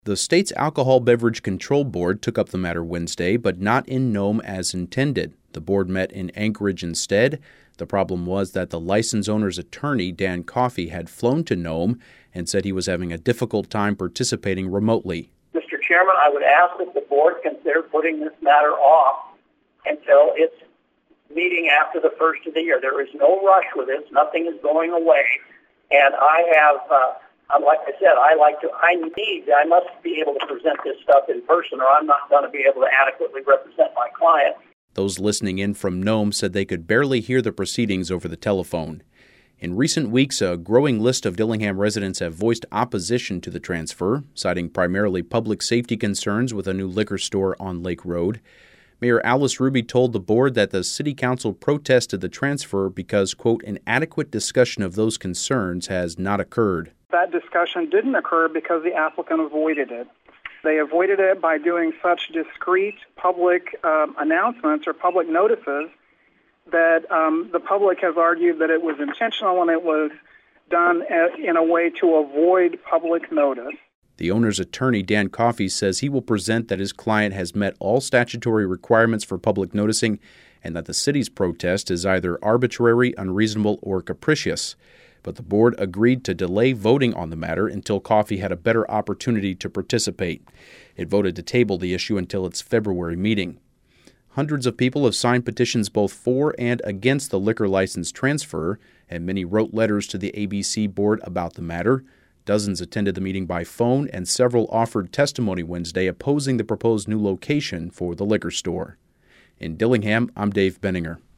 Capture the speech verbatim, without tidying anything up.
The state's Alcohol Beverage Control Board took up the matter Wednesday, but not in Nome as intended. The board met in Anchorage instead. The problem was that the license owner's attorney, Dan Coffey, had flown to Nome and said he was having a difficult time participating remotely. Mister Chairman, I would ask that the board consider putting this matter off until its meeting after the first of the year. There is no rush with this. Nothing is going away. And I have... Uh, Um, like I said, I like to, I need, I must be able to present this stuff in person or I'm not going to be able to adequately represent my client. Those listening in from Nome said they could barely hear the proceedings over the telephone. In recent weeks, a growing list of Dillingham residents have voiced opposition to the transfer, citing primarily public safety concerns with a new liquor store on Lake Road. Mayor Alice Ruby told the board that the city council protested the transfer because, quote, an adequate discussion of those concerns has not occurred. That discussion didn't occur because the applicant avoided it. They avoided it by doing such discreet public um, announcements or public notices that um, the public has argued that it was intentional and it was done in a way to avoid public notice. The owner's attorney, Dan Coffey, says he will present that his client has met all statutory requirements for public noticing and that the city's protest is either arbitrary, unreasonable, or capricious. But the board agreed to delay voting on the matter until Coffey had a better opportunity to participate. It voted to table the issue until its February meeting. Hundreds of people have signed petitions both for and against the liquor license transfer, and many wrote letters to the A B C board about the matter. Dozens attended the meeting by phone, and several offered testimony Wednesday opposing the proposed new location for the liquor store. In Dillingham, I'm Dave Benninger.